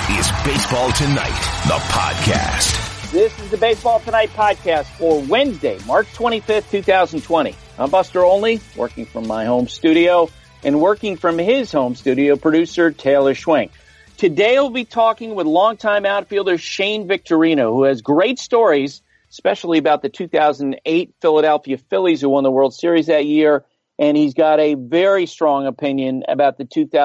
is Baseball Tonight, the podcast. This is the Baseball Tonight podcast for Wednesday, March 25th, 2020. I'm Buster Olney, working from my home studio, and working from his home studio, producer Taylor Schwenk. Today we'll be talking with longtime outfielder Shane Victorino, who has great stories, especially about the 2008 Philadelphia Phillies who won the World Series that year, and he's got a very strong opinion about the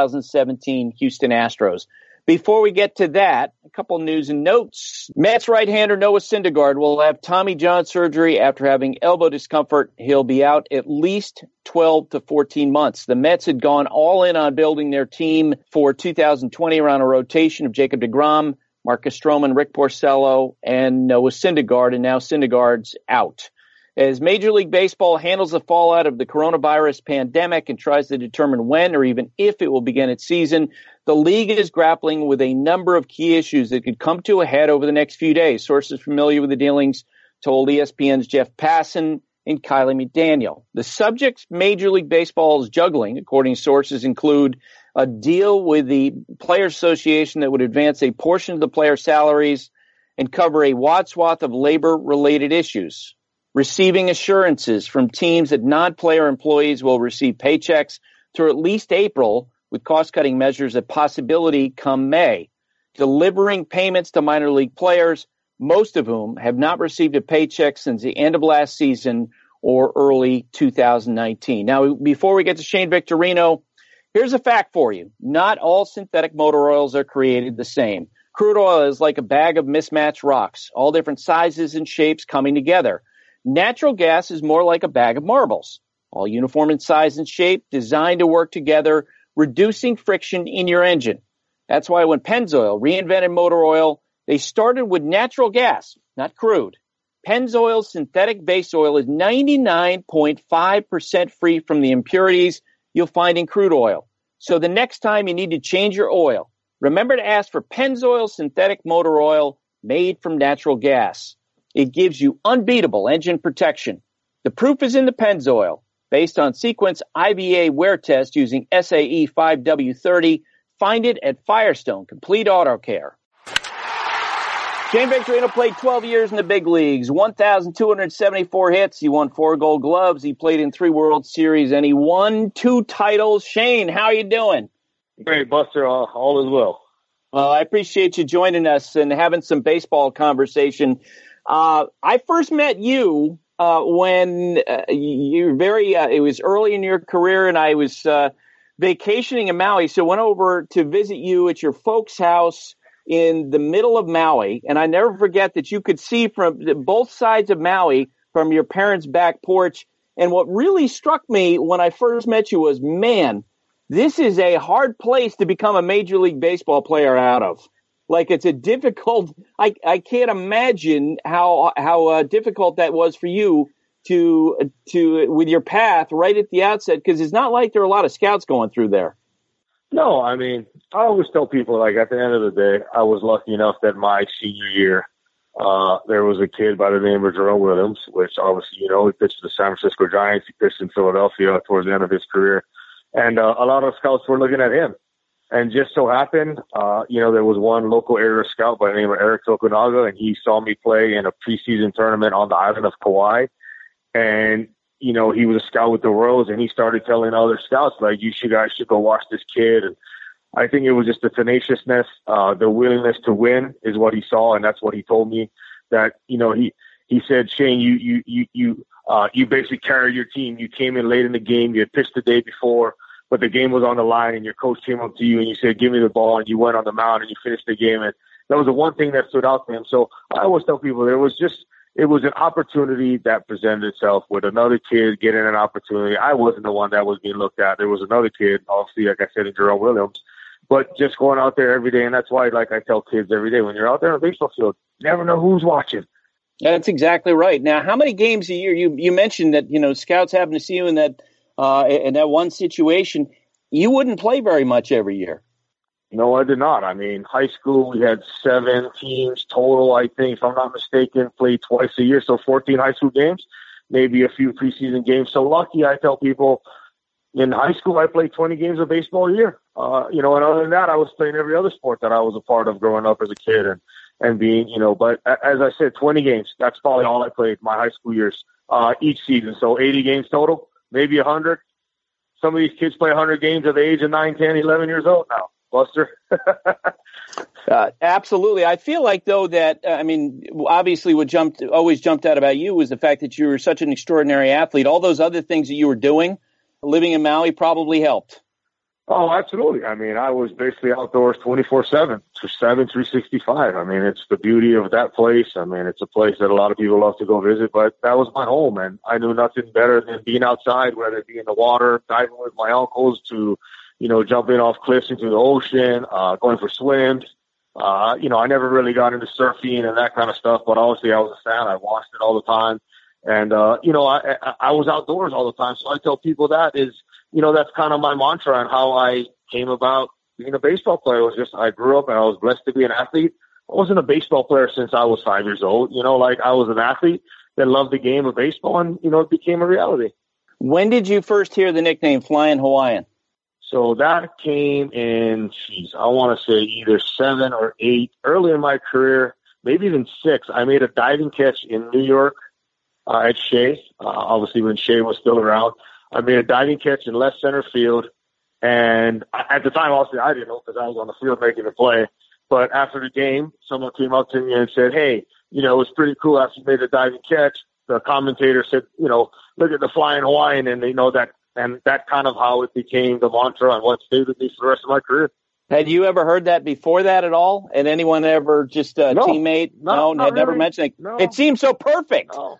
2017 Houston Astros. Before we get to that, a couple news and notes. Mets right-hander Noah Syndergaard will have Tommy John surgery after having elbow discomfort. He'll be out at least 12 to 14 months. The Mets had gone all in on building their team for 2020 around a rotation of Jacob deGrom, Marcus Stroman, Rick Porcello, and Noah Syndergaard, and now Syndergaard's out. As Major League Baseball handles the fallout of the coronavirus pandemic and tries to determine when or even if it will begin its season, the league is grappling with a number of key issues that could come to a head over the next few days. Sources familiar with the dealings told ESPN's Jeff Passan and Kiley McDaniel. The subjects Major League Baseball is juggling, according to sources, include a deal with the Players Association that would advance a portion of the player salaries and cover a wide swath of labor-related issues. Receiving assurances from teams that non-player employees will receive paychecks through at least April, with cost-cutting measures a possibility come May. Delivering payments to minor league players, most of whom have not received a paycheck since the end of last season or early 2019. Now, before we get to Shane Victorino, here's a fact for you. Not all synthetic motor oils are created the same. Crude oil is like a bag of mismatched rocks, all different sizes and shapes coming together. Natural gas is more like a bag of marbles, all uniform in size and shape, designed to work together, reducing friction in your engine. That's why when Pennzoil reinvented motor oil, they started with natural gas, not crude. Pennzoil's synthetic base oil is 99.5% free from the impurities you'll find in crude oil. So the next time you need to change your oil, remember to ask for Pennzoil synthetic motor oil made from natural gas. It gives you unbeatable engine protection. The proof is in the Pennzoil. Based on Sequence IBA wear test using SAE 5W30, find it at Firestone Complete Auto Care. Shane Victorino played 12 years in the big leagues, 1,274 hits. He won 4 Gold Gloves. He played in 3 World Series, and he won 2 titles. Shane, how are you doing? Great, Buster. All is well. Well, I appreciate you joining us and having some baseball conversation. I first met you when you were it was early in your career, and I was vacationing in Maui, so went over to visit you at your folks' house in the middle of Maui, and I never forget that you could see from both sides of Maui from your parents' back porch. And what really struck me when I first met you was, man, this is a hard place to become a Major League Baseball player out of. Like, it's a difficult, I can't imagine how difficult that was for you to with your path right at the outset, because it's not like there are a lot of scouts going through there. No, I mean, I always tell people, like, at the end of the day, I was lucky enough that my senior year, there was a kid by the name of Jerome Williams, which obviously, he pitched for the San Francisco Giants. He pitched in Philadelphia towards the end of his career. And a lot of scouts were looking at him. And just so happened, there was one local area scout by the name of Eric Tokunaga, and he saw me play in a preseason tournament on the island of Kauai. And, he was a scout with the Royals, and he started telling other scouts, like, you guys should go watch this kid. And I think it was just the tenaciousness, the willingness to win is what he saw, and that's what he told me. That, he said, Shane, you basically carried your team. You came in late in the game. You had pitched the day before, but the game was on the line, and your coach came up to you and you said, give me the ball, and you went on the mound and you finished the game. And that was the one thing that stood out to him. So I always tell people it was an opportunity that presented itself with another kid getting an opportunity. I wasn't the one that was being looked at. There was another kid, obviously, like I said, in Jerome Williams, but just going out there every day. And that's why, like I tell kids every day, when you're out there on a baseball field, you never know who's watching. Yeah, that's exactly right. Now, how many games a year? You mentioned that, scouts happen to see you in that one situation. You wouldn't play very much every year. No, I did not. I mean, high school, we had 7 teams total, I think, if I'm not mistaken, played twice a year. So 14 high school games, maybe a few preseason games. So lucky, I tell people, in high school, I played 20 games of baseball a year. And other than that, I was playing every other sport that I was a part of growing up as a kid and being, but as I said, 20 games, that's probably all I played my high school years, each season. So 80 games total, maybe 100. Some of these kids play 100 games at the age of 9, 10, 11 years old now. Buster. Absolutely. I feel like, though, that, obviously what always jumped out about you was the fact that you were such an extraordinary athlete. All those other things that you were doing, living in Maui, probably helped. Oh, absolutely. I was basically outdoors 24/7, 365. It's the beauty of that place. It's a place that a lot of people love to go visit, but that was my home, and I knew nothing better than being outside, whether it be in the water, diving with my uncles, to, jumping off cliffs into the ocean, going for swims. I never really got into surfing and that kind of stuff, but obviously I was a fan. I watched it all the time. And, I was outdoors all the time. So I tell people that is, that's kind of my mantra and how I came about being a baseball player. It was just, I grew up and I was blessed to be an athlete. I wasn't a baseball player since I was 5 years old. I was an athlete that loved the game of baseball, and, it became a reality. When did you first hear the nickname Flying Hawaiian? So that came in, I want to say either 7 or 8, early in my career, maybe even 6. I made a diving catch in New York at Shea, obviously when Shea was still around. I made a diving catch in left center field, and at the time, obviously, I didn't know because I was on the field making the play. But after the game, someone came up to me and said, "Hey, it was pretty cool after you made a diving catch." The commentator said, "Look at the Flying Hawaiian," and that kind of how it became the mantra and what stayed with me for the rest of my career. Had you ever heard that before that at all? And anyone ever just a teammate? No, had never really. mentioned it. No. It seems so perfect. No.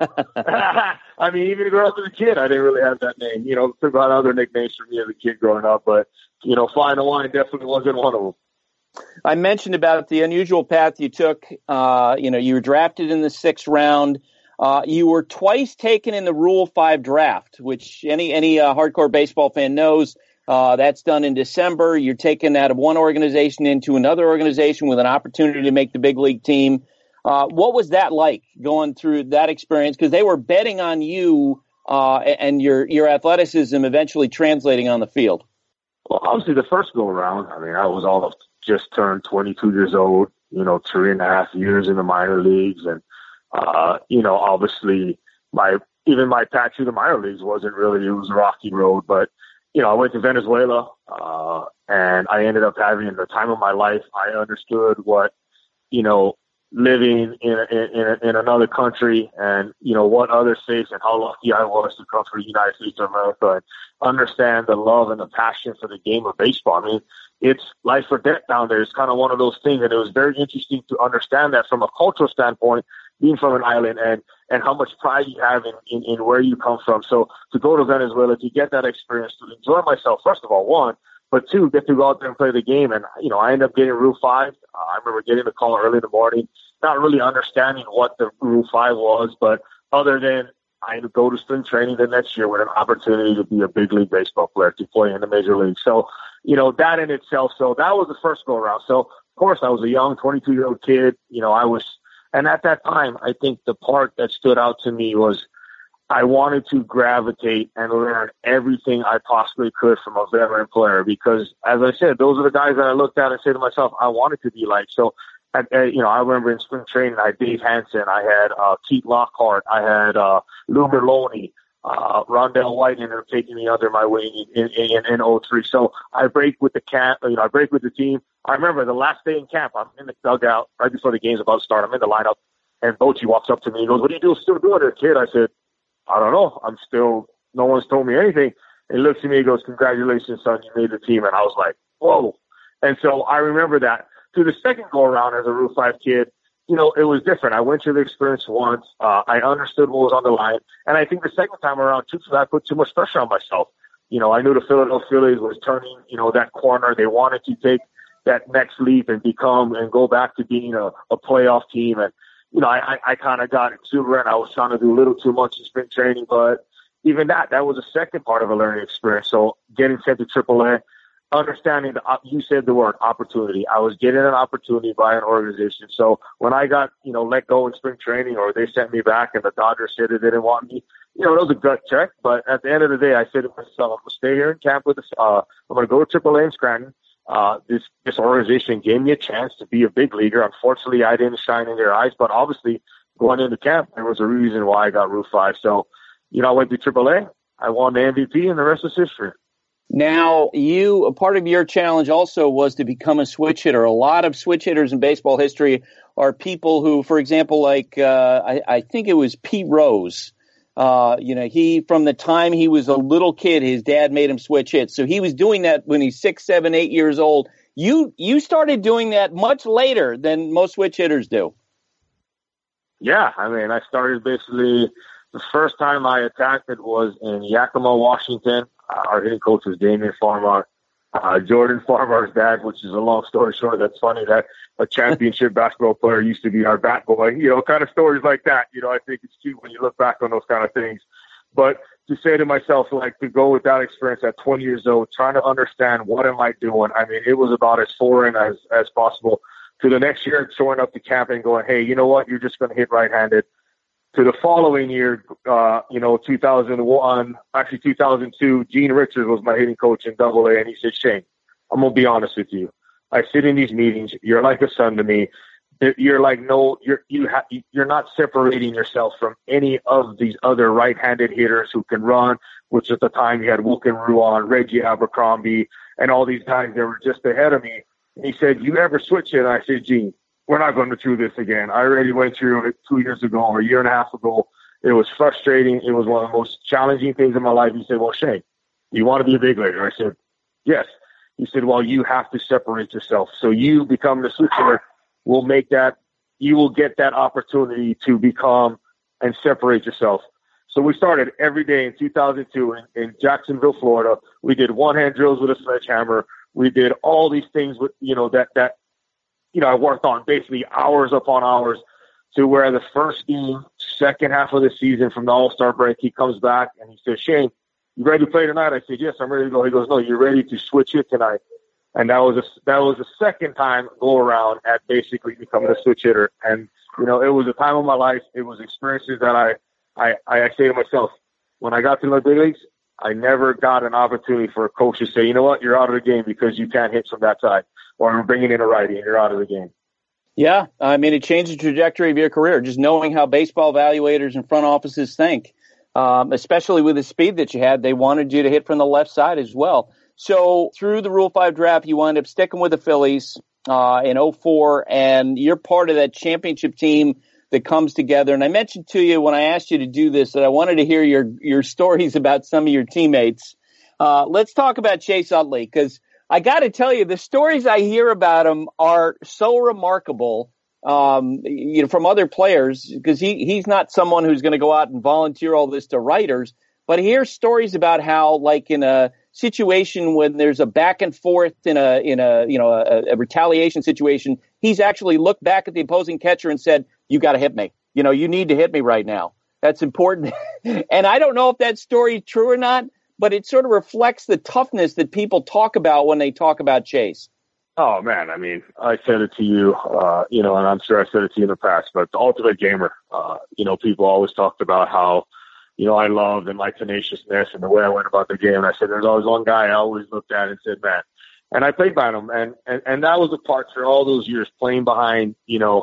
Even growing up as a kid, I didn't really have that name. Took about other nicknames for me as a kid growing up, but, Flying Hawaiian definitely wasn't one of them. I mentioned about the unusual path you took. You were drafted in the 6th round. You were twice taken in the Rule 5 draft, which any hardcore baseball fan knows. That's done in December. You're taken out of one organization into another organization with an opportunity to make the big league team. What was that like, going through that experience? Because they were betting on you and your athleticism eventually translating on the field. Well, obviously the first go around, I was just turned 22 years old, 3.5 years in the minor leagues. And, obviously my path through the minor leagues wasn't really, it was a rocky road, but, I went to Venezuela, and I ended up having the time of my life. I understood what, living in another country and, what others face, and how lucky I was to come from the United States of America and understand the love and the passion for the game of baseball. It's life or death down there. It's kind of one of those things. And it was very interesting to understand that from a cultural standpoint, being from an island and how much pride you have in where you come from. So to go to Venezuela, to get that experience, to enjoy myself, first of all, one, but two, get to go out there and play the game. And, I ended up getting Rule 5. I remember getting the call early in the morning, not really understanding what the Rule 5 was, but other than I had to go to spring training the next year with an opportunity to be a big league baseball player, to play in the major league. So, that in itself, so that was the first go around. So, of course, I was a young 22-year-old kid. And at that time, I think the part that stood out to me was I wanted to gravitate and learn everything I possibly could from a veteran player, because, as I said, those are the guys that I looked at and said to myself, I wanted to be like. So, I remember in spring training, I had Dave Hansen, I had Keith Lockhart, I had Lou Merloni, Rondell White ended up taking me under my wing in 03. So I break with the camp, I break with the team. I remember the last day in camp, I'm in the dugout right before the game's about to start. I'm in the lineup, and Bochy walks up to me and goes, "What are you still doing there, kid?" I said, "I don't know. No one's told me anything." And he looks at me and goes, "Congratulations, son, you made the team." And I was like, whoa. And so I remember that. To the second go around as a Rule 5 kid, it was different. I went through the experience once. I understood what was on the line. And I think the second time around, too, I put too much pressure on myself. I knew the Philadelphia Phillies was turning, that corner. They wanted to take that next leap and go back to being a playoff team. And, I kind of got exuberant. I was trying to do a little too much in spring training, but even that was a second part of a learning experience. So getting sent to AAA, understanding you said the word opportunity. I was getting an opportunity by an organization. So when I got, let go in spring training, or they sent me back and the Dodgers said they didn't want me, it was a gut check. But at the end of the day, I said to myself, I'm going to stay here in camp with us. I'm going to go to AAA in Scranton. This organization gave me a chance to be a big leaguer. Unfortunately, I didn't shine in their eyes, but obviously going into camp, there was a reason why I got Rule 5. So, I went to AAA. I won the MVP, and the rest is history. Now, a part of your challenge also was to become a switch hitter. A lot of switch hitters in baseball history are people who, for example, like I think it was Pete Rose. He, from the time he was a little kid, his dad made him switch hits. So he was doing that when he's 6, 7, 8 years old. You started doing that much later than most switch hitters do. Yeah, I started basically the first time I attacked it was in Yakima, Washington. Our hitting coach was Damian Farmar. Jordan Farmar's dad, which is a long story short. That's funny that a championship basketball player used to be our bat boy, kind of stories like that. I think it's cute when you look back on those kind of things. But to say to myself, to go with that experience at 20 years old, trying to understand what am I doing? It was about as foreign as possible. To the next year, showing up to camp and going, hey, you know what? You're just going to hit right-handed. To the following year, 2001, actually 2002, Gene Richards was my hitting coach in AA, and he said, Shane, I'm going to be honest with you. I sit in these meetings. You're like a son to me. You're like, you're not separating yourself from any of these other right-handed hitters who can run, which at the time you had Wilkin Ruan, Reggie Abercrombie, and all these guys that were just ahead of me. And he said, you ever switch it? And I said, Gene, we're not going through this again. I already went through it 2 years ago or a year and a half ago. It was frustrating. It was one of the most challenging things in my life. He said, well, Shane, you want to be a big leaguer? I said, yes. He said, well, you have to separate yourself. So you become the switcher will make that, you will get that opportunity to become and separate yourself. So we started every day in 2002 in Jacksonville, Florida. We did one-hand drills with a sledgehammer. We did all these things with, I worked on basically hours upon hours to where the first game, second half of the season from the All-Star break, he comes back and he says, Shane, you ready to play tonight? I said, yes, I'm ready to go. He goes, no, you're ready to switch it tonight. And that was the second time go around at basically becoming a switch hitter. And, it was a time of my life. It was experiences that I say to myself, when I got to the big leagues, I never got an opportunity for a coach to say, you know what, you're out of the game because you can't hit from that side, or I'm bringing in a righty and you're out of the game. Yeah, it changed the trajectory of your career, just knowing how baseball evaluators and front offices think, especially with the speed that you had. They wanted you to hit from the left side as well. So through the Rule 5 draft, you wind up sticking with the Phillies in 2004, and you're part of that championship team that comes together. And I mentioned to you when I asked you to do this that I wanted to hear your stories about some of your teammates. Let's talk about Chase Utley, because I got to tell you, the stories I hear about him are so remarkable, from other players, because he's not someone who's going to go out and volunteer all this to writers. But I hear stories about how, like in a situation when there's a back and forth in a retaliation situation, he's actually looked back at the opposing catcher and said, "You got to hit me. You need to hit me right now. That's important." And I don't know if that story is true or not, but it sort of reflects the toughness that people talk about when they talk about Chase. Oh, man. I said it to you, and I'm sure I said it to you in the past, but the ultimate gamer, people always talked about how, I loved and my tenaciousness and the way I went about the game. And I said, there's always one guy I always looked at and said, man, and I played behind him. And that was the part for all those years playing behind,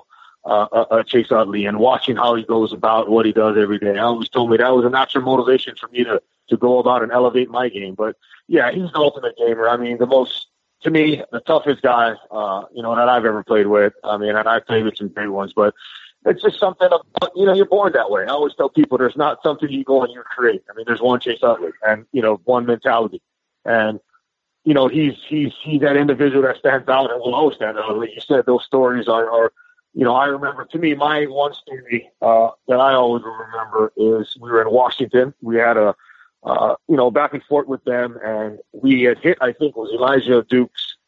Chase Utley and watching how he goes about what he does every day. I always told me that was a natural motivation for me to go about and elevate my game. But yeah, he's the ultimate gamer. To me, the toughest guy, that I've ever played with. And I've played with some great ones, but it's just something about, you're born that way. I always tell people there's not something you go and you create. There's one Chase Utley and, one mentality. And, he's that individual that stands out and will always stand out. Like you said, those stories are I remember, to me, my one story that I always remember is we were in Washington. We had a back and forth with them, and we had hit, I think it was Elijah Dukes.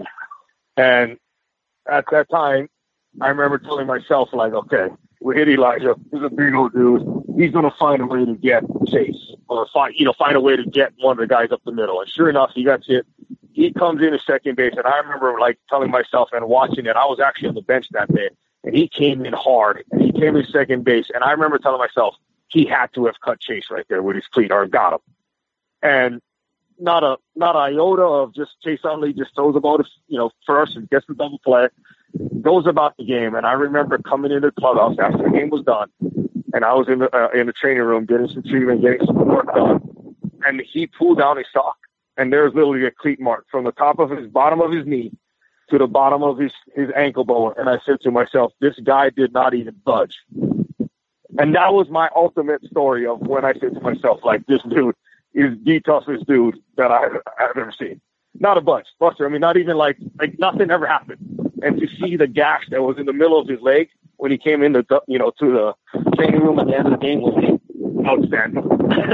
And at that time, I remember telling myself, like, okay, we hit Elijah. He's a big old dude. He's going to find a way to get Chase or find a way to get one of the guys up the middle. And sure enough, he got hit. He comes in at second base, and I remember, telling myself and watching it. I was actually on the bench that day, and he came in hard, and he came in second base. And I remember telling myself, he had to have cut Chase right there with his cleat or got him. And not an iota of just Chase Utley just throws the ball, first and gets the double play, goes about the game. And I remember coming into the clubhouse after the game was done, and I was in the training room getting some treatment, getting some work done, and he pulled down his sock, and there's literally a cleat mark from the top of his bottom of his knee to the bottom of his ankle bone. And I said to myself, this guy did not even budge. And that was my ultimate story of when I said to myself, like, this dude is the toughest dude that I've ever seen. Not a bunch, Buster. I mean, not even like nothing ever happened. And to see the gash that was in the middle of his leg when he came into, to the training room at the end of the game was outstanding.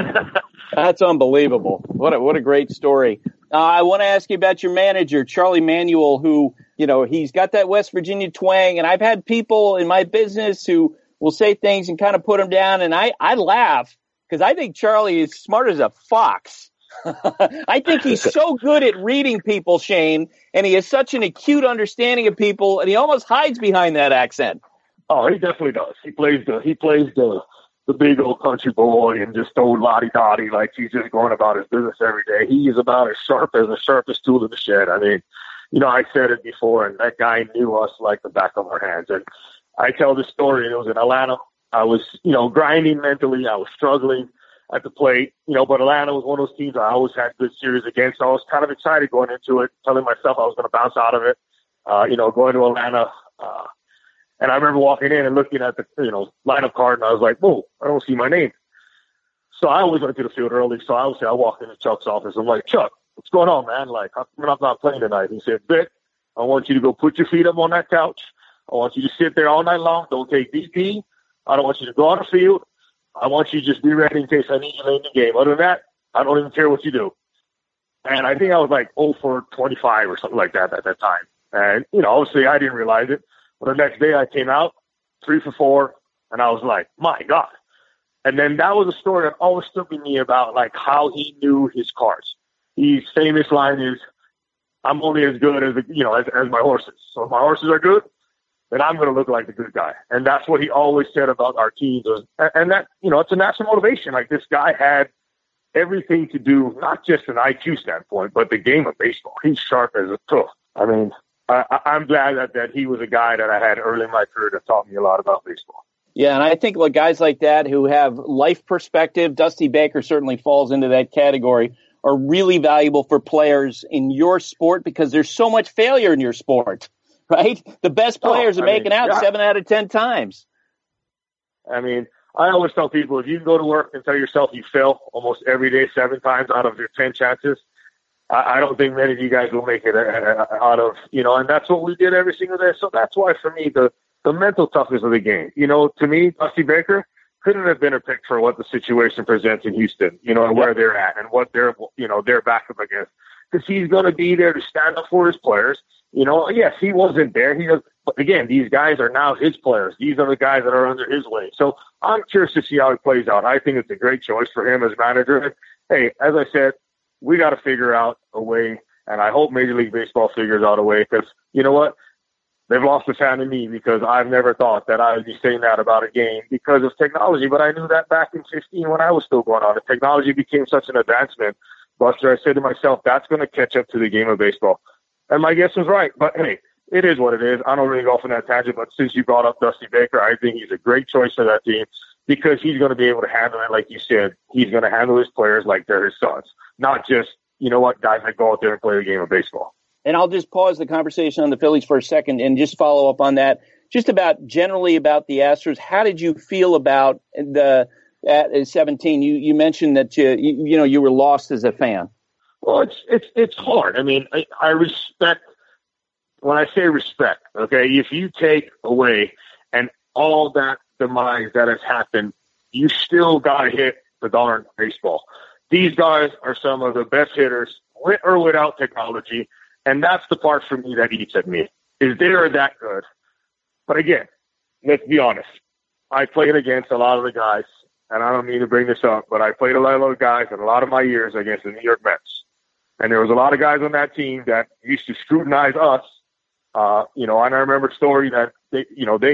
That's unbelievable. What a great story. I want to ask you about your manager, Charlie Manuel, who, he's got that West Virginia twang. And I've had people in my business who will say things and kind of put him down. And I laugh because I think Charlie is smart as a fox. I think he's so good at reading people, Shane, and he has such an acute understanding of people, and he almost hides behind that accent. Oh, he definitely does. He plays the big old country boy and just old lottie-dottie like he's just going about his business every day. He is about as sharp as the sharpest tool in the shed. I mean, I said it before, and that guy knew us like the back of our hands. And I tell this story, and it was in Atlanta. I was, grinding mentally. I was struggling at the plate, but Atlanta was one of those teams I always had good series against. So I was kind of excited going into it, telling myself I was going to bounce out of it, going to Atlanta. And I remember walking in and looking at the, lineup card, and I was like, whoa, I don't see my name. So I always went to the field early. So I walked into Chuck's office. I'm like, Chuck, what's going on, man? Like, I'm not playing tonight. He said, Vic, I want you to go put your feet up on that couch. I want you to sit there all night long. Don't take BP. I don't want you to go on the field. I want you to just be ready in case I need you late in the game. Other than that, I don't even care what you do. And I think I was like 0 for 25 or something like that at that time. And, obviously I didn't realize it. But the next day I came out 3 for 4, and I was like, my God. And then that was a story that always stood with me about like how he knew his cards. His famous line is, I'm only as good as as my horses. So if my horses are good, then I'm going to look like the good guy. And that's what he always said about our teams. And that, it's a national motivation. Like, this guy had everything to do, not just an IQ standpoint, but the game of baseball. He's sharp as a tooth. I mean, I'm glad that he was a guy that I had early in my career that taught me a lot about baseball. Yeah, and I think guys like that who have life perspective, Dusty Baker certainly falls into that category, are really valuable for players in your sport because there's so much failure in your sport. Right? The best players are making out 7 out of 10 times. I mean, I always tell people, if you can go to work and tell yourself you fail almost every day 7 times out of your 10 chances, I don't think many of you guys will make it out of, and that's what we did every single day. So that's why, for me, the mental toughness of the game, to me, Dusty Baker couldn't have been a pick for what the situation presents in Houston, and where they're at and what they're back up against. Because he's going to be there to stand up for his players. Yes, he wasn't there. But again, these guys are now his players. These are the guys that are under his wing. So I'm curious to see how it plays out. I think it's a great choice for him as manager. Hey, as I said, we got to figure out a way, and I hope Major League Baseball figures out a way, because you know what? They've lost a fan in me because I've never thought that I would be saying that about a game because of technology. But I knew that back in 2015 when I was still going on. The technology became such an advancement, Buster, I said to myself, that's going to catch up to the game of baseball. And my guess was right. But, hey, it is what it is. I don't really go off on that tangent, but since you brought up Dusty Baker, I think he's a great choice for that team because he's going to be able to handle it like you said. He's going to handle his players like they're his sons, not just, guys that go out there and play the game of baseball. And I'll just pause the conversation on the Phillies for a second and just follow up on that. Just generally about the Astros, how did you feel about at 17? You mentioned that you were lost as a fan. Well, it's hard. I mean, I respect, when I say respect, okay, if you take away and all that demise that has happened, you still got to hit the darn baseball. These guys are some of the best hitters with or without technology, and that's the part for me that eats at me, is they are that good. But again, let's be honest. I played against a lot of the guys, and I don't mean to bring this up, but I played a lot of those guys in a lot of my years against the New York Mets. And there was a lot of guys on that team that used to scrutinize us. And I remember a story that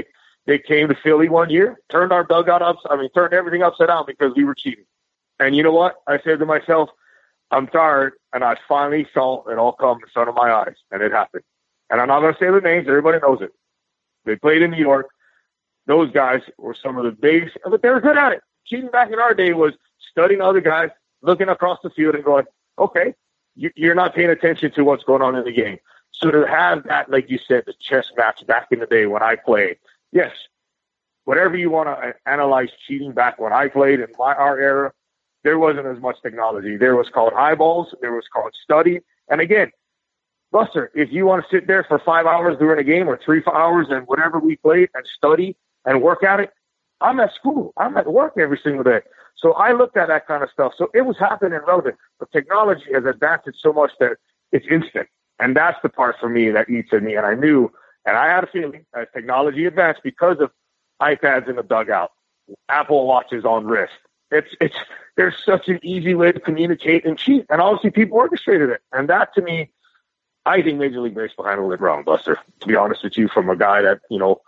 They came to Philly one year, turned our dugout turned everything upside down because we were cheating. And you know what? I said to myself, I'm tired, and I finally saw it all come in front of my eyes, and it happened. And I'm not going to say the names. Everybody knows it. They played in New York. Those guys were some of the biggest, but they were good at it. Cheating back in our day was studying other guys, looking across the field and going, okay, you're not paying attention to what's going on in the game. So to have that, like you said, the chess match back in the day when I played, yes, whatever you want to analyze cheating back when I played in our era, there wasn't as much technology. There was called eyeballs. There was called study. And again, Buster, if you want to sit there for 5 hours during a game or 3 hours and whatever we played and study and work at it, I'm at school. I'm at work every single day. So I looked at that kind of stuff. So it was happening relevant. But technology has advanced it so much that it's instant. And that's the part for me that eats at me. And I knew, and I had a feeling as technology advanced because of iPads in the dugout, Apple Watches on wrist. There's such an easy way to communicate and cheat. And obviously people orchestrated it. And that to me, I think Major League Baseball handled it wrong, Buster. To be honest with you, from a guy that,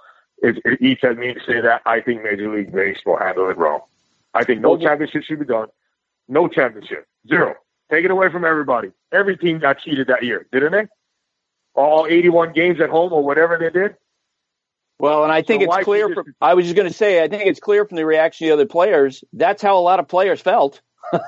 it eats at me to say that, I think Major League Baseball handled it wrong. I think no championship should be done. No championship. Zero. Take it away from everybody. Every team got cheated that year, didn't they? All 81 games at home or whatever they did. Well, and I think it's clear I was just going to say, I think it's clear from the reaction of the other players. That's how a lot of players felt.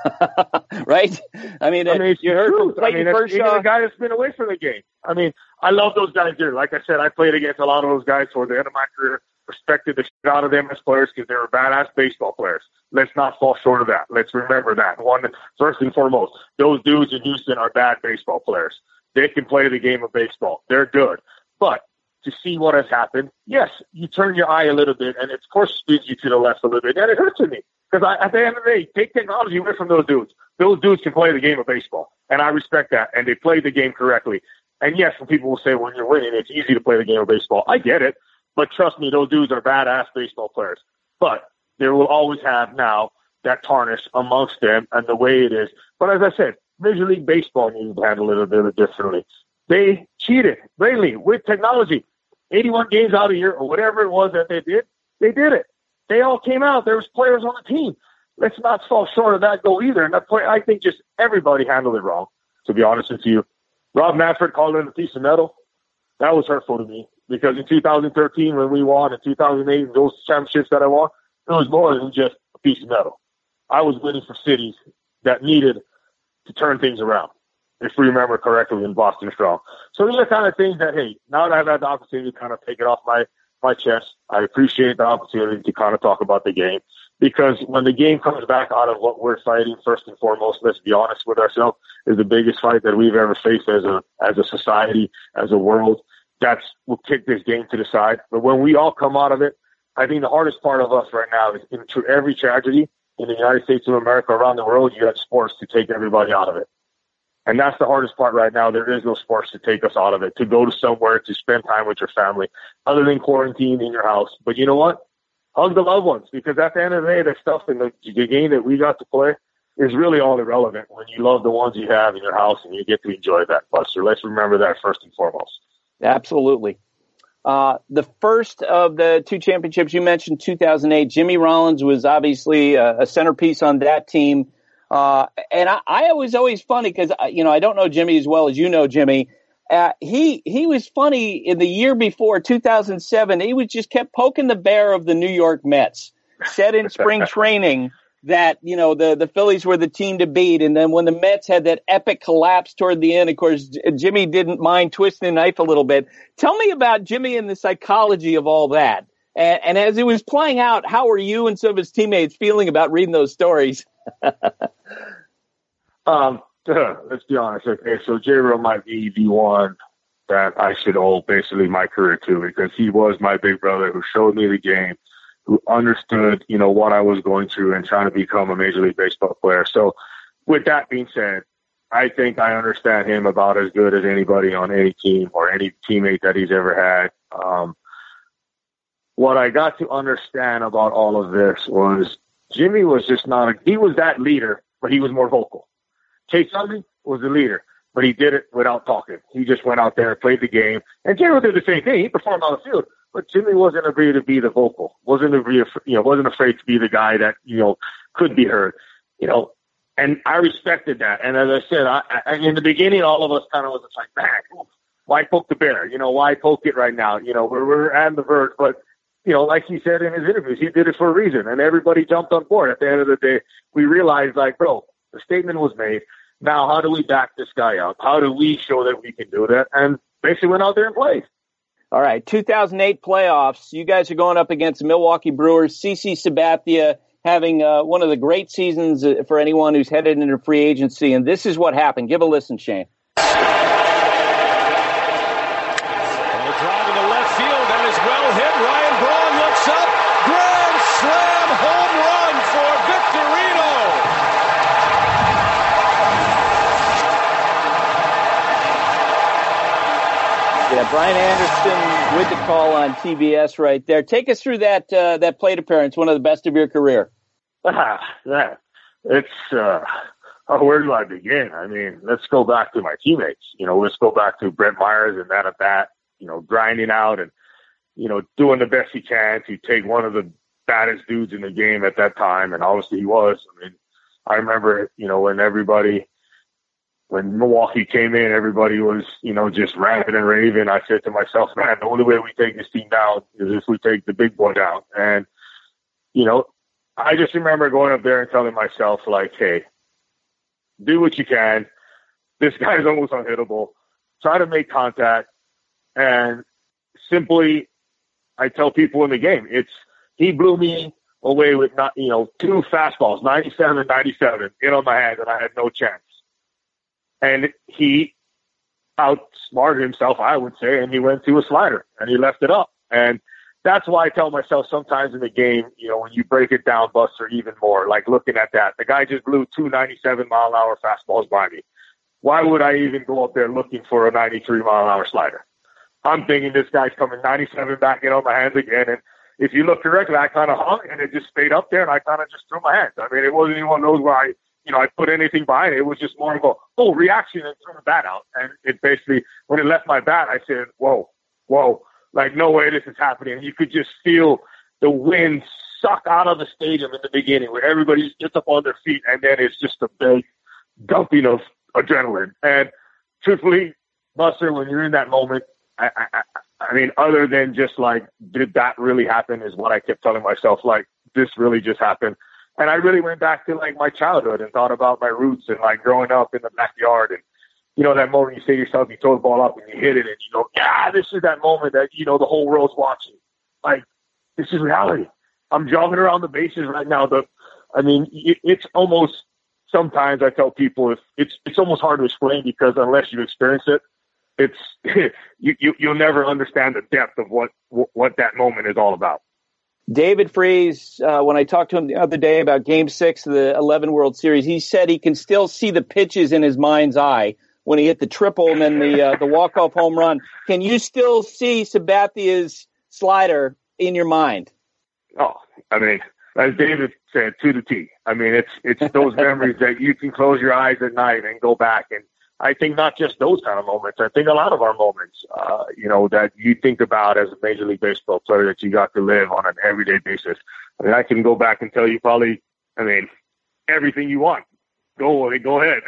Right? I mean you heard from Clayton Kershaw. The guy that's been away from the game. I mean, I love those guys here. Like I said, I played against a lot of those guys toward the end of my career. Respected the shit out of them as players because they were badass baseball players. Let's not fall short of that. Let's remember that. First and foremost, those dudes in Houston are bad baseball players. They can play the game of baseball. They're good. But to see what has happened, yes, you turn your eye a little bit, and it, of course, spins you to the left a little bit, and it hurts me. Because at the end of the day, take technology away from those dudes. Those dudes can play the game of baseball, and I respect that, and they played the game correctly. And yes, when people will say when you're winning, it's easy to play the game of baseball. I get it, but trust me, those dudes are badass baseball players. But there will always have now that tarnish amongst them and the way it is. But as I said, Major League Baseball needs to handle it a bit differently. They cheated blatantly with technology. 81 games out of year or whatever it was that they did it. They all came out. There was players on the team. Let's not fall short of that goal either. And I think just everybody handled it wrong, to be honest with you. Rob Manfred called it a piece of metal. That was hurtful to me because in 2013 when we won, in 2008, those championships that I won, it was more than just a piece of metal. I was winning for cities that needed to turn things around, if we remember correctly, in Boston Strong. So these are kind of things that, hey, now that I've had the opportunity to kind of take it off my chest, I appreciate the opportunity to kind of talk about the game. Because when the game comes back out of what we're fighting, first and foremost, let's be honest with ourselves, is the biggest fight that we've ever faced as a society, as a world. We'll kick this game to the side. But when we all come out of it, I think the hardest part of us right now is into every tragedy in the United States of America, around the world, you have sports to take everybody out of it. And that's the hardest part right now. There is no sports to take us out of it, to go to somewhere, to spend time with your family, other than quarantine in your house. But you know what? Hug the loved ones, because at the end of the day, the stuff in the game that we got to play is really all irrelevant when you love the ones you have in your house and you get to enjoy that, Buster. Let's remember that first and foremost. Absolutely. The first of the two championships you mentioned, 2008, Jimmy Rollins was obviously a centerpiece on that team. And I was always funny because, I don't know Jimmy as well as you know Jimmy. He was funny in the year before, 2007. He was just kept poking the bear of the New York Mets. Said in spring training that, the Phillies were the team to beat. And then when the Mets had that epic collapse toward the end, of course, Jimmy didn't mind twisting the knife a little bit. Tell me about Jimmy and the psychology of all that. And as it was playing out, how were you and some of his teammates feeling about reading those stories? Let's be honest. Okay, so J-Ro might be the one that I should owe basically my career to, because he was my big brother who showed me the game, who understood, what I was going through and trying to become a Major League Baseball player. So with that being said, I think I understand him about as good as anybody on any team or any teammate that he's ever had. What I got to understand about all of this was Jimmy was just he was that leader, but he was more vocal. Chase Utley was the leader. but he did it without talking. He just went out there and played the game. And Gerald did the same thing. He performed on the field, but Jimmy wasn't afraid to be the vocal. Wasn't afraid to be the guy that could be heard. And I respected that. And as I said, I in the beginning, all of us kind of was like, man, why poke the bear? Why poke it right now? We're at the verge, but like he said in his interviews, he did it for a reason, and everybody jumped on board. At the end of the day, we realized, like, bro, the statement was made. Now, how do we back this guy up? How do we show that we can do that? And basically went out there and played. All right, 2008 playoffs. You guys are going up against the Milwaukee Brewers. CC Sabathia having one of the great seasons for anyone who's headed into free agency, and this is what happened. Give a listen, Shane. Yeah, Brian Anderson with the call on TBS right there. Take us through that plate appearance, one of the best of your career. It's where do I begin? I mean, let's go back to my teammates. Let's go back to Brett Myers and that at bat. Grinding out and doing the best he can to take one of the baddest dudes in the game at that time, and obviously he was. I mean, I remember when Milwaukee came in, everybody was, just rapping and raving. I said to myself, man, the only way we take this team down is if we take the big boy down. And, I just remember going up there and telling myself, like, hey, do what you can. This guy's almost unhittable. Try to make contact. And simply, I tell people in the game, he blew me away with two fastballs, 97, in on my hand, and I had no chance. And he outsmarted himself, I would say, and he went to a slider, and he left it up. And that's why I tell myself sometimes in the game, when you break it down, Buster, even more, like looking at that. The guy just blew 2 97-mile-an-hour fastballs by me. Why would I even go up there looking for a 93-mile-an-hour slider? I'm thinking this guy's coming 97 back in on my hands again. And if you look correctly, I kind of hung, and it just stayed up there, and I kind of just threw my hands. I mean, it wasn't even one of those where I put anything behind it. It was just more of a reaction and threw the bat out. And it basically, when it left my bat, I said, whoa, like, no way this is happening. And you could just feel the wind suck out of the stadium in the beginning where everybody just gets up on their feet, and then it's just a big dumping of adrenaline. And truthfully, Buster, when you're in that moment, I mean, other than just like, did that really happen, is what I kept telling myself, like, this really just happened. And I really went back to like my childhood and thought about my roots and like growing up in the backyard. And, that moment you say to yourself, you throw the ball up and you hit it and you go, yeah, this is that moment that, the whole world's watching. Like, this is reality. I'm jogging around the bases right now. It's almost, sometimes I tell people it's almost hard to explain, because unless you experience it, you'll never understand the depth of what that moment is all about. David Freese, when I talked to him the other day about Game 6 of the 11 World Series, he said he can still see the pitches in his mind's eye when he hit the triple and then the walk-off home run. Can you still see Sabathia's slider in your mind? Oh, I mean, as David said, to the T. I mean, it's those memories that you can close your eyes at night and go back. And I think not just those kind of moments. I think a lot of our moments, that you think about as a Major League Baseball player that you got to live on an everyday basis. I mean, I can go back and tell you probably, everything you want. Go ahead.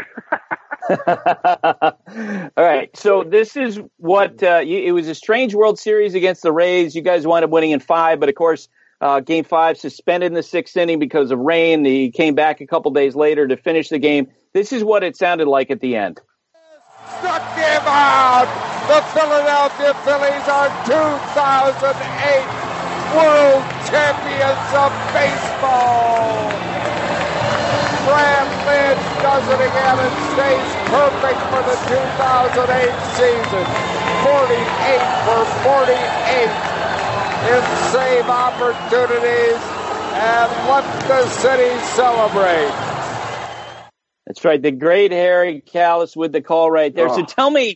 All right. So this is what it was a strange World Series against the Rays. You guys wound up winning in 5, but of course, Game 5 suspended in the 6th inning because of rain. He came back a couple days later to finish the game. This is what it sounded like at the end. Struck him out. The Philadelphia Phillies are 2008 World Champions of Baseball. Brad Lynch does it again and stays perfect for the 2008 season. 48 for 48 in save opportunities, and let the city celebrate. That's right. The great Harry Kalas with the call right there. Oh. So tell me,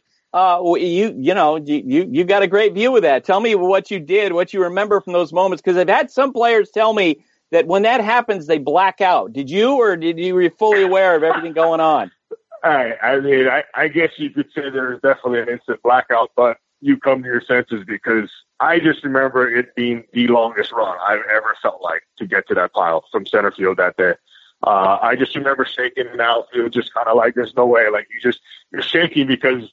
you got a great view of that. Tell me what you did, what you remember from those moments, because I've had some players tell me that when that happens, they black out. Did you, or were you fully aware of everything going on? I mean, I guess you could say there's definitely an instant blackout, but you come to your senses because I just remember it being the longest run I've ever felt like to get to that pile from center field that day. I just remember shaking in the outfield, just kind of like, there's no way. Like you're shaking because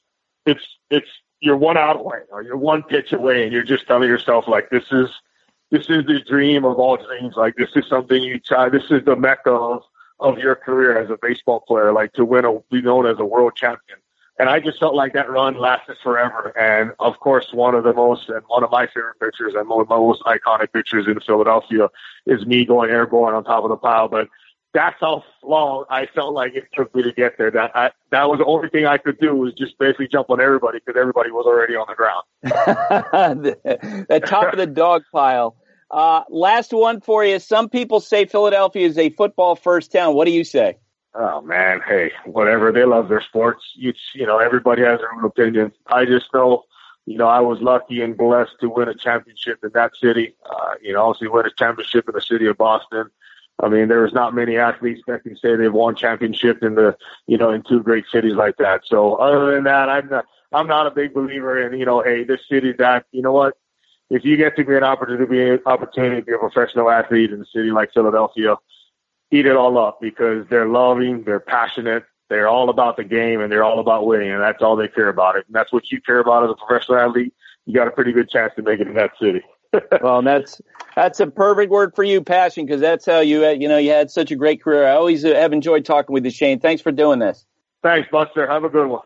you're 1 out away or you're 1 pitch away, and you're just telling yourself like, this is the dream of all dreams. Like this is something you try. This is the mecca of your career as a baseball player, like to be known as a world champion. And I just felt like that run lasted forever. And of course, one of my favorite pictures and one of my most iconic pictures in Philadelphia is me going airborne on top of the pile. But that's how long I felt like it took me to get there. That was the only thing I could do was just basically jump on everybody because everybody was already on the ground. The top of the dog pile. Last one for you. Some people say Philadelphia is a football first town. What do you say? Oh man, hey, whatever. They love their sports. Everybody has their own opinion. I just know, I was lucky and blessed to win a championship in that city. Also win a championship in the city of Boston. I mean, there's not many athletes that can say they've won championship in in 2 great cities like that. So other than that, I'm not a big believer in, hey, this city that, what? If you get to be an opportunity to be a professional athlete in a city like Philadelphia, eat it all up because they're loving, they're passionate, they're all about the game, and they're all about winning, and that's all they care about. It. And that's what you care about as a professional athlete. You got a pretty good chance to make it in that city. Well, that's a perfect word for you, passion, because that's how you had such a great career. I always have enjoyed talking with you, Shane. Thanks for doing this. Thanks, Buster. Have a good one.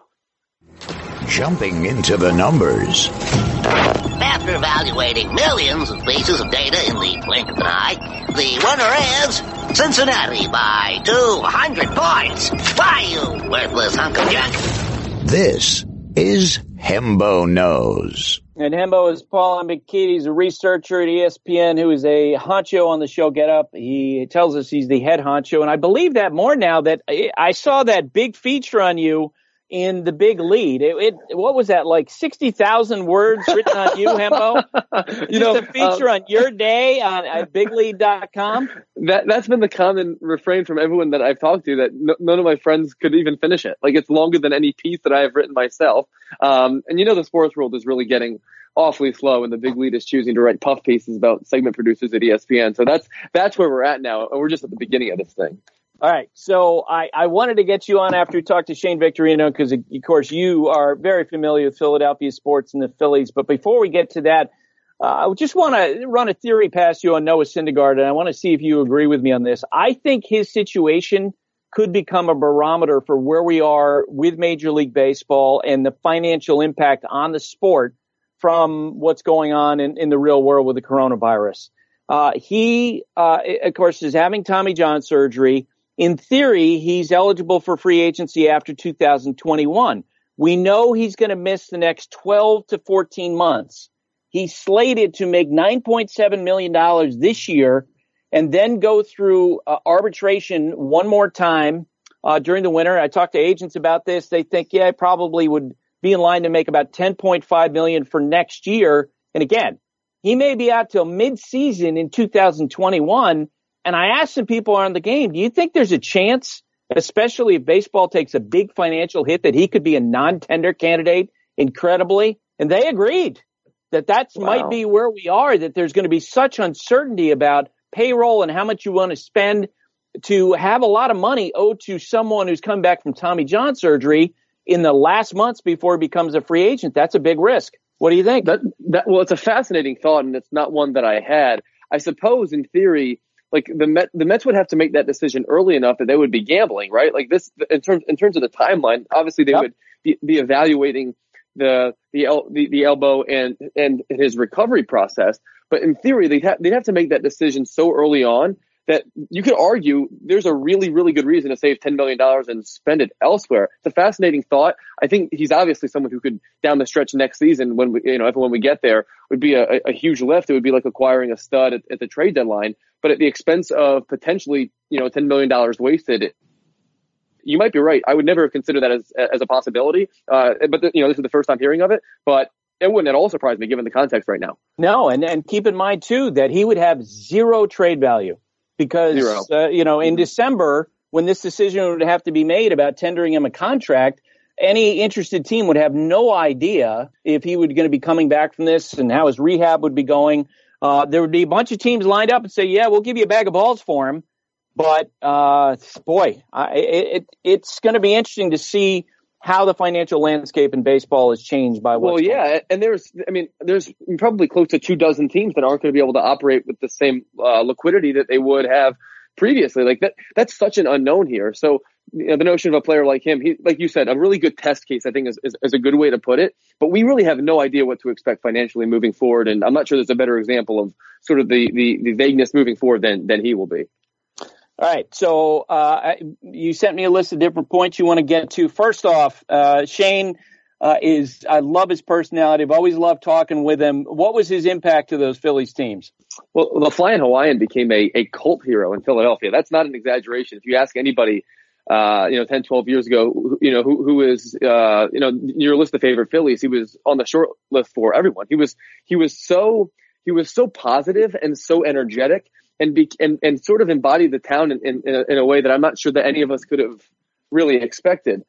Jumping into the numbers. After evaluating millions of pieces of data in the blink of an eye, the winner is Cincinnati by 200 points. Why, you worthless hunk of junk? This is Hembo Knows. And Hembo is Paul McKee. He's a researcher at ESPN who is a honcho on the show Get Up. He tells us he's the head honcho, and I believe that more now that I saw that big feature on you in the big lead. What was that, like 60,000 words written on you, Hembo? Just a feature on your day at biglead.com? That's been the common refrain from everyone that I've talked to, that none of my friends could even finish it. Like, it's longer than any piece that I have written myself. And the sports world is really getting awfully slow, and the big lead is choosing to write puff pieces about segment producers at ESPN. So that's where we're at now, and we're just at the beginning of this thing. All right, so I wanted to get you on after we talked to Shane Victorino because, of course, you are very familiar with Philadelphia sports and the Phillies. But before we get to that, I just want to run a theory past you on Noah Syndergaard, and I want to see if you agree with me on this. I think his situation could become a barometer for where we are with Major League Baseball and the financial impact on the sport from what's going on in the real world with the coronavirus. He, of course, is having Tommy John surgery. In theory, he's eligible for free agency after 2021. We know he's going to miss the next 12 to 14 months. He's slated to make $9.7 million this year and then go through arbitration one more time during the winter. I talked to agents about this. They think, I probably would be in line to make about $10.5 million for next year. And again, he may be out till mid-season in 2021. And I asked some people on the game, do you think there's a chance, especially if baseball takes a big financial hit, that he could be a non-tender candidate incredibly? And they agreed that might be where we are, that there's going to be such uncertainty about payroll and how much you want to spend to have a lot of money owed to someone who's come back from Tommy John surgery in the last months before he becomes a free agent. That's a big risk. What do you think? Well, it's a fascinating thought, and it's not one that I had. I suppose in theory, like the Mets would have to make that decision early enough that they would be gambling, right? Like this, in terms of the timeline, obviously they would be evaluating the elbow and his recovery process. But in theory, they'd have to make that decision so early on that you could argue there's a really, really good reason to save $10 million and spend it elsewhere. It's a fascinating thought. I think he's obviously someone who could, down the stretch next season, when we get there, would be a huge lift. It would be like acquiring a stud at the trade deadline, but at the expense of potentially, $10 million wasted. You might be right. I would never consider that as a possibility. But this is the first time hearing of it, but it wouldn't at all surprise me given the context right now. No. And keep in mind too, that he would have zero trade value. Because, in December, when this decision would have to be made about tendering him a contract, any interested team would have no idea if he was going to be coming back from this and how his rehab would be going. There would be a bunch of teams lined up and say, yeah, we'll give you a bag of balls for him. But, it's going to be interesting to see how the financial landscape in baseball is changed by what's going on. And there's probably close to 24 teams that aren't going to be able to operate with the same liquidity that they would have previously. Like that's such an unknown here. So the notion of a player like him, he, like you said, a really good test case, I think is a good way to put it. But we really have no idea what to expect financially moving forward. And I'm not sure there's a better example of sort of the vagueness moving forward than he will be. All right. So you sent me a list of different points you want to get to. First off, Shane I love his personality. I've always loved talking with him. What was his impact to those Phillies teams? Well, the Flying Hawaiian became a cult hero in Philadelphia. That's not an exaggeration. If you ask anybody, 10, 12 years ago, who is, your list of favorite Phillies, he was on the short list for everyone. He was so positive and so energetic and sort of embodied the town in a way that I'm not sure that any of us could have really expected.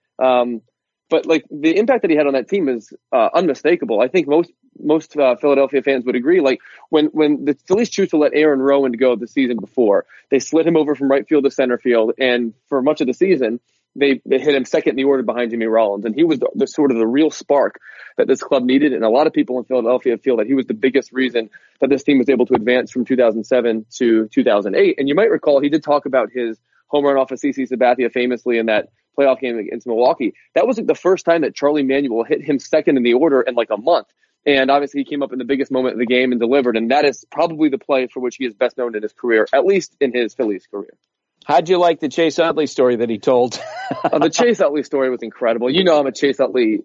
But like the impact that he had on that team is unmistakable. I think most Philadelphia fans would agree. Like when the Phillies choose to let Aaron Rowan go the season before, they slid him over from right field to center field, and for much of the season, they hit him second in the order behind Jimmy Rollins, and he was the sort of the real spark that this club needed. And a lot of people in Philadelphia feel that he was the biggest reason that this team was able to advance from 2007 to 2008. And you might recall he did talk about his home run off of CC Sabathia famously in that playoff game against Milwaukee. That wasn't the first time that Charlie Manuel hit him second in the order in like a month. And obviously he came up in the biggest moment of the game and delivered. And that is probably the play for which he is best known in his career, at least in his Phillies career. How'd you like the Chase Utley story that he told? The Chase Utley story was incredible. You know, I'm a Chase Utley.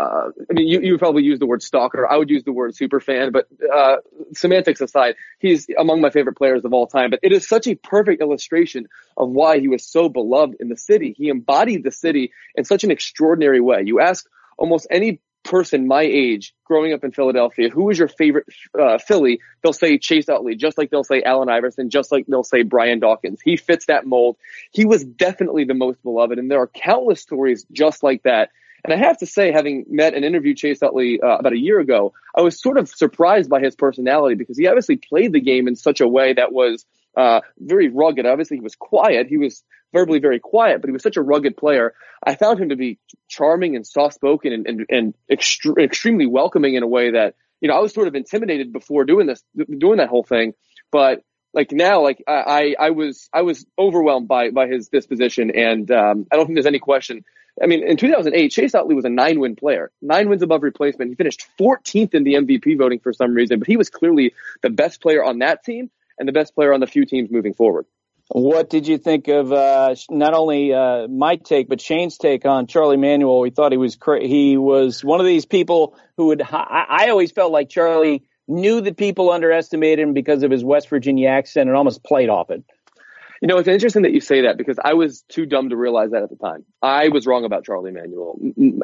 You would probably use the word stalker. I would use the word super fan, but semantics aside, he's among my favorite players of all time. But it is such a perfect illustration of why he was so beloved in the city. He embodied the city in such an extraordinary way. You ask almost any person my age growing up in Philadelphia, who is your favorite Philly? They'll say Chase Utley, just like they'll say Allen Iverson, just like they'll say Brian Dawkins. He fits that mold. He was definitely the most beloved, and there are countless stories just like that. And I have to say, having met and interviewed Chase Utley about a year ago, I was sort of surprised by his personality because he obviously played the game in such a way that was very rugged. Obviously, he was quiet. He was verbally very quiet, but he was such a rugged player. I found him to be charming and soft-spoken and extremely welcoming in a way that, I was sort of intimidated before doing that whole thing. But like now, like I was overwhelmed by his disposition, and I don't think there's any question. I mean, in 2008, Chase Utley was a 9-win player, 9 wins above replacement. He finished 14th in the MVP voting for some reason, but he was clearly the best player on that team and the best player on the few teams moving forward. What did you think of not only my take, but Shane's take on Charlie Manuel? We thought he was one of these people who would. I always felt like Charlie knew that people underestimated him because of his West Virginia accent and almost played off it. It's interesting that you say that because I was too dumb to realize that at the time. I was wrong about Charlie Manuel.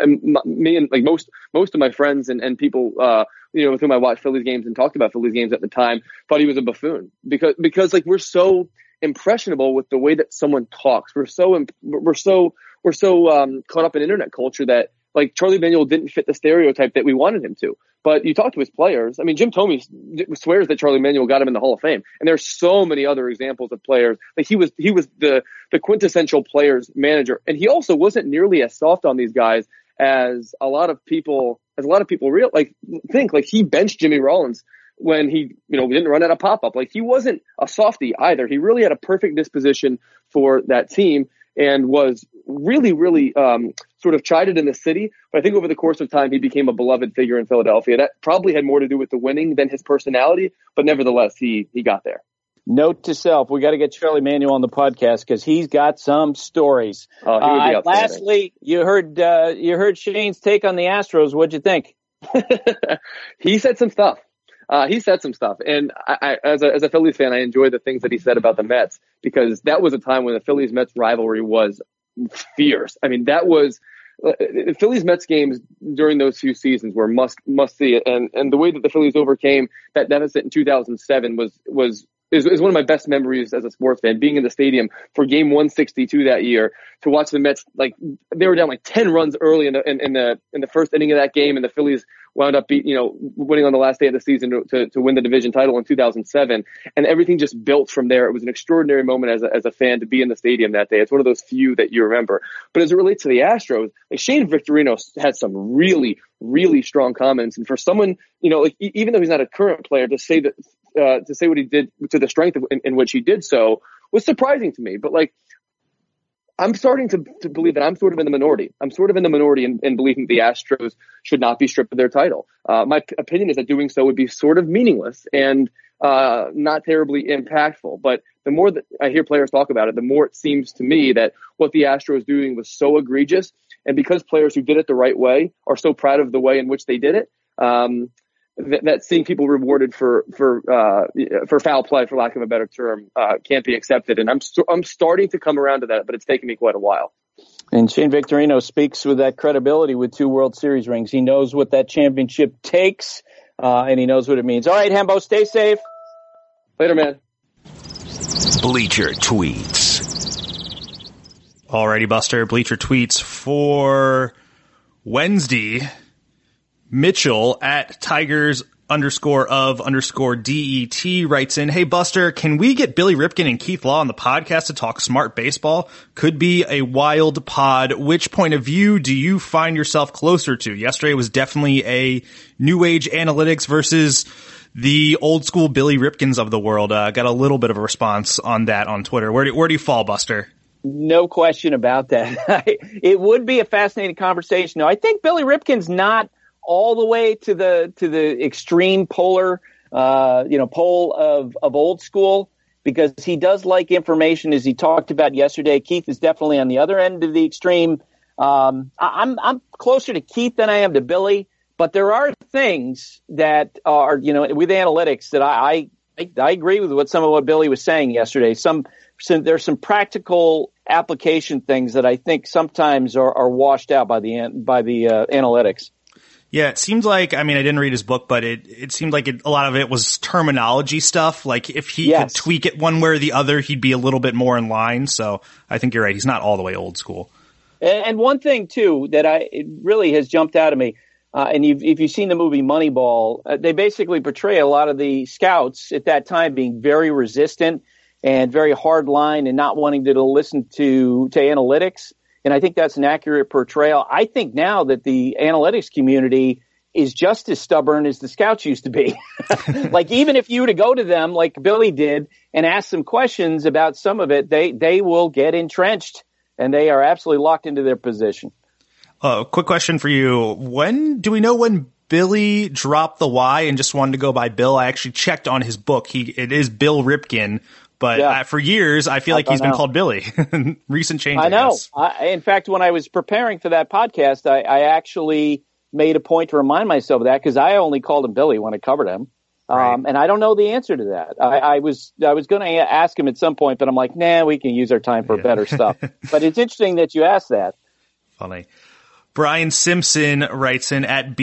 Me and like most of my friends and people, with whom I watched Phillies games and talked about Phillies games at the time, thought he was a buffoon because like we're so impressionable with the way that someone talks. We're so caught up in internet culture that like Charlie Manuel didn't fit the stereotype that we wanted him to. But you talk to his players. I mean, Jim Thome swears that Charlie Manuel got him in the Hall of Fame, and there's so many other examples of players. Like he was the quintessential players manager, and he also wasn't nearly as soft on these guys as a lot of people think. Like he benched Jimmy Rollins when he didn't run out of pop up. Like he wasn't a softie either. He really had a perfect disposition for that team and was really, really sort of chided in the city. But I think over the course of time, he became a beloved figure in Philadelphia. That probably had more to do with the winning than his personality. But nevertheless, he got there. Note to self, we got to get Charlie Manuel on the podcast because he's got some stories. Oh, he would be outstanding. Lastly, you heard Shane's take on the Astros. What'd you think? He said some stuff. And I, as a Phillies fan, I enjoy the things that he said about the Mets because that was a time when the Phillies-Mets rivalry was fierce. I mean, that was Phillies-Mets games during those few seasons were must see. And the way that the Phillies overcame that deficit in 2007 was is one of my best memories as a sports fan, being in the stadium for game 162 that year to watch the Mets. Like, they were down like 10 runs early in the first inning of that game, and the Phillies wound up winning on the last day of the season to win the division title in 2007, and everything just built from there. It was an extraordinary moment as a fan to be in the stadium that day. It's one of those few that you remember. But as it relates to the Astros, like, Shane Victorino had some really, really strong comments, and for someone, like, even though he's not a current player, to say what he did to the strength in which he did so was surprising to me. But, like, I'm starting to believe that I'm sort of in the minority. I'm sort of in the minority in believing the Astros should not be stripped of their title. My opinion is that doing so would be sort of meaningless and not terribly impactful. But the more that I hear players talk about it, the more it seems to me that what the Astros doing was so egregious. And because players who did it the right way are so proud of the way in which they did it, that seeing people rewarded for foul play, for lack of a better term, can't be accepted. And I'm starting to come around to that, but it's taken me quite a while. And Shane Victorino speaks with that credibility with 2 World Series rings. He knows what that championship takes, and he knows what it means. All right, Hembo, stay safe. Later, man. Bleacher Tweets. Alrighty, Buster. Bleacher Tweets for Wednesday. Mitchell at Tigers_of_DET writes in, "Hey Buster, can we get Billy Ripken and Keith Law on the podcast to talk smart baseball? Could be a wild pod. Which point of view do you find yourself closer to? Yesterday was definitely a new age analytics versus the old school Billy Ripkins of the world. Got a little bit of a response on that on Twitter. Where do you fall, Buster?" No question about that. It would be a fascinating conversation. No, I think Billy Ripken's not all the way to the extreme polar, pole of old school, because he does like information, as he talked about yesterday. Keith is definitely on the other end of the extreme. I'm closer to Keith than I am to Billy, but there are things that are, with analytics that I agree with what Billy was saying yesterday. There's some practical application things that I think sometimes are washed out by the analytics. Yeah, it seems like, I didn't read his book, but it seemed like a lot of it was terminology stuff. Like, if he could tweak it one way or the other, he'd be a little bit more in line. So I think you're right. He's not all the way old school. And one thing, too, that it really has jumped out at me, and if you've seen the movie Moneyball, they basically portray a lot of the scouts at that time being very resistant and very hard line and not wanting to listen to analytics. And I think that's an accurate portrayal. I think now that the analytics community is just as stubborn as the scouts used to be. Like, even if you were to go to them like Billy did and ask some questions about some of it, they will get entrenched, and they are absolutely locked into their position. Quick question for you. Do we know when Billy dropped the Y and just wanted to go by Bill? I actually checked on his book. It is Bill Ripken. But for years, I feel like he's been called Billy. Recent change, I know. guess. In fact, when I was preparing for that podcast, I actually made a point to remind myself of that, because I only called him Billy when I covered him. Right. And I don't know the answer to that. I was going to ask him at some point, but I'm like, nah, we can use our time for better stuff. But it's interesting that you asked that. Funny. Brian Simpson writes in at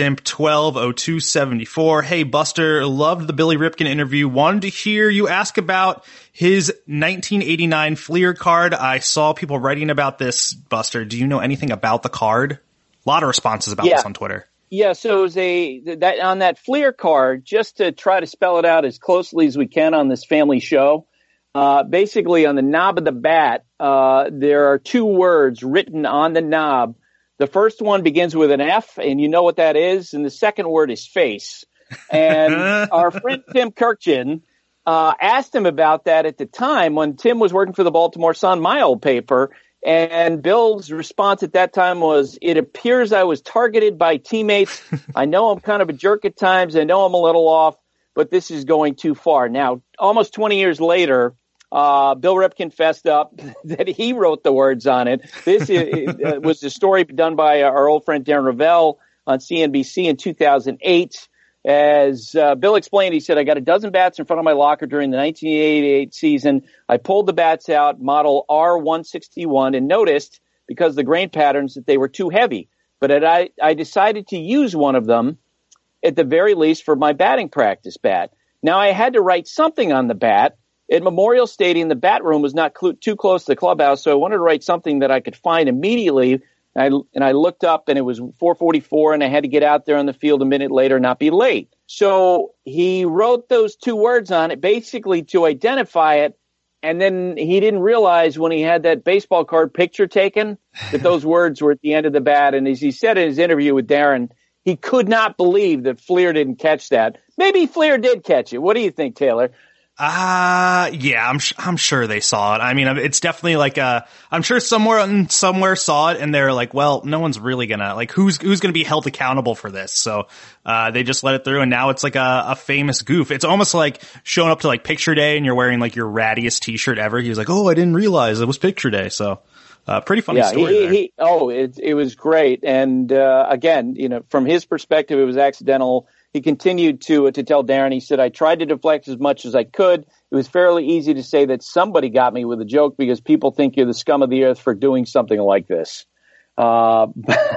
bsimp120274. Hey, Buster, loved the Billy Ripken interview. Wanted to hear you ask about his 1989 Fleer card. I saw people writing about this, Buster. Do you know anything about the card? A lot of responses about this on Twitter. Yeah, so it was on that Fleer card, just to try to spell it out as closely as we can on this family show. Basically, on the knob of the bat, there are 2 words written on the knob. The first one begins with an F, and you know what that is. And the second word is face. And our friend Tim Kirkjian asked him about that at the time when Tim was working for the Baltimore Sun, my old paper. And Bill's response at that time was, "It appears I was targeted by teammates. I know I'm kind of a jerk at times. I know I'm a little off, but this is going too far." Now, almost 20 years later, Bill Ripken fessed up that he wrote the words on it. This was a story done by our old friend Darren Ravel on CNBC in 2008. As Bill explained, he said, "I got a dozen bats in front of my locker during the 1988 season. I pulled the bats out, model R161, and noticed, because of the grain patterns, that they were too heavy. But I decided to use one of them, at the very least, for my batting practice bat. Now, I had to write something on the bat. At Memorial Stadium, the bat room was not too close to the clubhouse, so I wanted to write something that I could find immediately. And I looked up, and it was 4:44, and I had to get out there on the field a minute later and not be late. So he wrote those 2 words on it, basically to identify it, and then he didn't realize when he had that baseball card picture taken that those words were at the end of the bat. And as he said in his interview with Darren, he could not believe that Fleer didn't catch that. Maybe Fleer did catch it. What do you think, Taylor? Yeah, I'm sure they saw it. I mean, it's definitely like I'm sure somewhere saw it and they're like, well, no one's really gonna, like, who's gonna be held accountable for this? So, they just let it through and now it's like a famous goof. It's almost like showing up to like picture day and you're wearing like your rattiest t-shirt ever. He was like, oh, I didn't realize it was picture day. So, pretty funny story there. It was great. And, again, from his perspective, it was accidental. He continued to tell Darren, he said, I tried to deflect as much as I could. It was fairly easy to say that somebody got me with a joke because people think you're the scum of the earth for doing something like this. I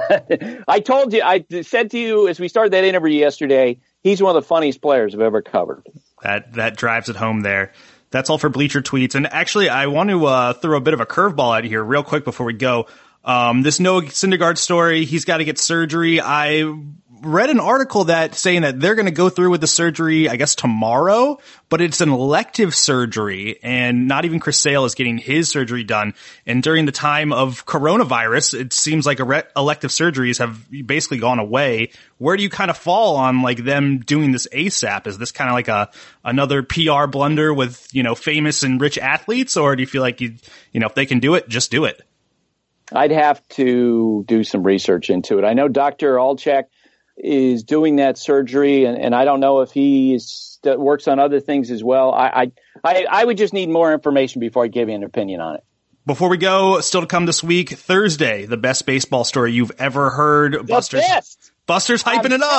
said to you as we started that interview yesterday, he's one of the funniest players I've ever covered. That drives it home there. That's all for Bleacher Tweets. And actually, I want to throw a bit of a curveball out here real quick before we go. This Noah Syndergaard story, he's got to get surgery. I read an article saying that they're going to go through with the surgery, I guess tomorrow, but it's an elective surgery and not even Chris Sale is getting his surgery done. And during the time of coronavirus, it seems like elective surgeries have basically gone away. Where do you kind of fall on like them doing this ASAP? Is this kind of like another PR blunder with, famous and rich athletes, or do you feel like if they can do it, just do it? I'd have to do some research into it. I know Dr. Alchak is doing that surgery, and I don't know if he works on other things as well. I would just need more information before I give you an opinion on it. Before we go, still to come this week, Thursday, the best baseball story you've ever heard. Buster's hyping it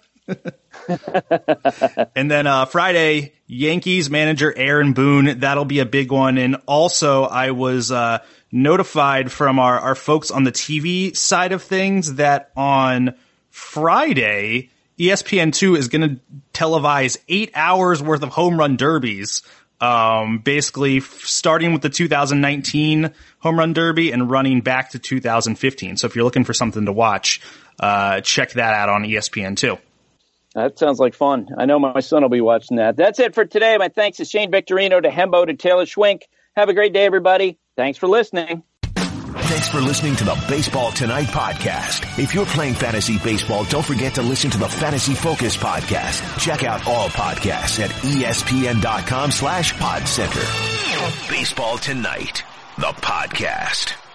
up. And then Friday, Yankees manager Aaron Boone. That'll be a big one. And also, I was notified from our folks on the TV side of things that on Friday, ESPN2 is going to televise 8 hours worth of home run derbies, basically starting with the 2019 home run derby and running back to 2015. So if you're looking for something to watch, check that out on ESPN2. That sounds like fun. I know my son will be watching that. That's it for today. My thanks to Shane Victorino, to Hembo, to Taylor Schwenk. Have a great day, everybody. Thanks for listening. Thanks for listening to the Baseball Tonight podcast. If you're playing fantasy baseball, don't forget to listen to the Fantasy Focus podcast. Check out all podcasts at ESPN.com/PodCenter. Baseball Tonight, the podcast.